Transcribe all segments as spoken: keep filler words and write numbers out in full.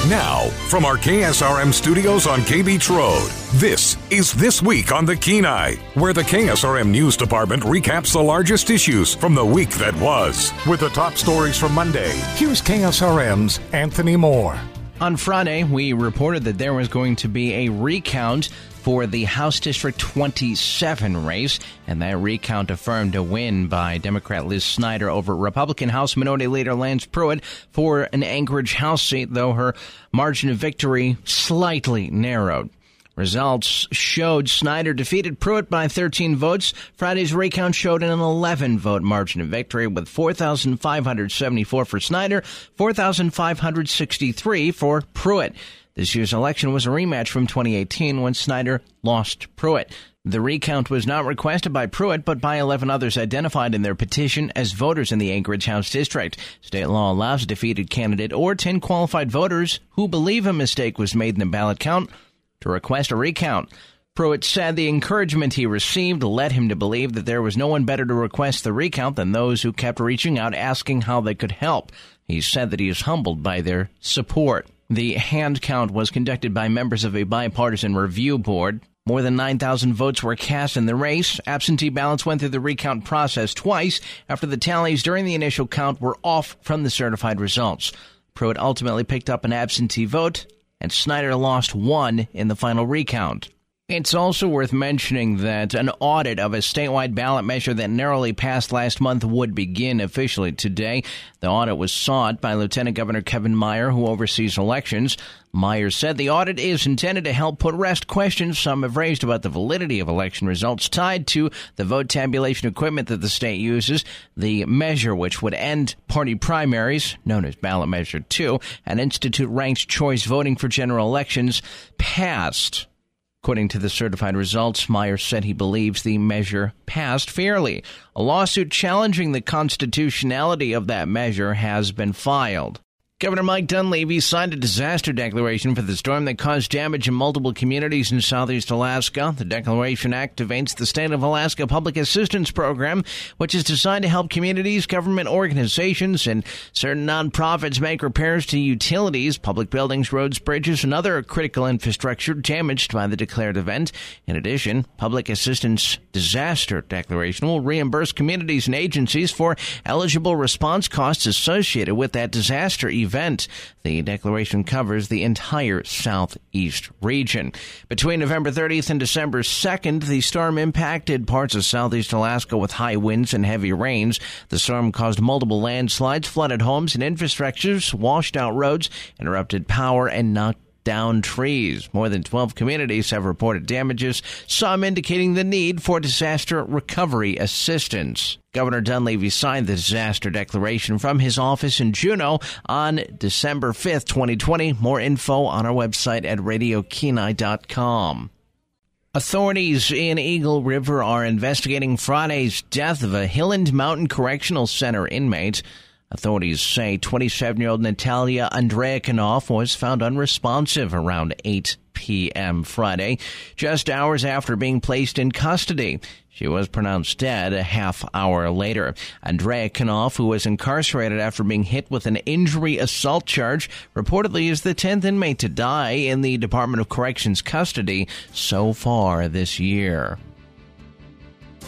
Now, from our K S R M studios on K Beach Road, this is This Week on the Kenai, where the K S R M News Department recaps the largest issues from the week that was. With the top stories from Monday, here's K S R M's Anthony Moore. On Friday, we reported that there was going to be a recount for the House District twenty-seven race, and that recount affirmed a win by Democrat Liz Snyder over Republican House Minority Leader Lance Pruitt for an Anchorage House seat, though her margin of victory slightly narrowed. Results showed Snyder defeated Pruitt by thirteen votes. Friday's recount showed an eleven-vote margin of victory, with four thousand five hundred seventy-four for Snyder, four thousand five hundred sixty-three for Pruitt. This year's election was a rematch from twenty eighteen when Snyder lost Pruitt. The recount was not requested by Pruitt, but by eleven others identified in their petition as voters in the Anchorage House District. State law allows a defeated candidate or ten qualified voters who believe a mistake was made in the ballot count to request a recount. Pruitt said the encouragement he received led him to believe that there was no one better to request the recount than those who kept reaching out asking how they could help. He said that he is humbled by their support. The hand count was conducted by members of a bipartisan review board. More than nine thousand votes were cast in the race. Absentee ballots went through the recount process twice after the tallies during the initial count were off from the certified results. Pruitt ultimately picked up an absentee vote, and Snyder lost one in the final recount. It's also worth mentioning that an audit of a statewide ballot measure that narrowly passed last month would begin officially today. The audit was sought by Lieutenant Governor Kevin Meyer, who oversees elections. Meyer said the audit is intended to help put rest questions some have raised about the validity of election results tied to the vote tabulation equipment that the state uses. The measure, which would end party primaries, known as Ballot Measure two, and institute ranked choice voting for general elections, passed. According to the certified results, Meyer said he believes the measure passed fairly. A lawsuit challenging the constitutionality of that measure has been filed. Governor Mike Dunleavy signed a disaster declaration for the storm that caused damage in multiple communities in southeast Alaska. The declaration activates the State of Alaska Public Assistance Program, which is designed to help communities, government organizations, and certain nonprofits make repairs to utilities, public buildings, roads, bridges, and other critical infrastructure damaged by the declared event. In addition, Public Assistance Disaster Declaration will reimburse communities and agencies for eligible response costs associated with that disaster event. event. The declaration covers the entire southeast region. Between November thirtieth and December second, the storm impacted parts of southeast Alaska with high winds and heavy rains. The storm caused multiple landslides, flooded homes and infrastructures, washed out roads, interrupted power, and knocked down trees. More than twelve communities have reported damages, some indicating the need for disaster recovery assistance. Governor Dunleavy signed the disaster declaration from his office in Juneau on December fifth, twenty twenty. More info on our website at radio kenai dot com. Authorities in Eagle River are investigating Friday's death of a Hilland Mountain Correctional Center inmate. Authorities say twenty-seven-year-old Natalia Andreakinoff was found unresponsive around eight p.m. Friday, just hours after being placed in custody. She was pronounced dead a half hour later. Andreakinoff, who was incarcerated after being hit with an injury assault charge, reportedly is the tenth inmate to die in the Department of Corrections custody so far this year.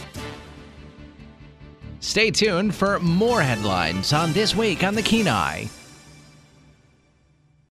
Stay tuned for more headlines on This Week on the Kenai.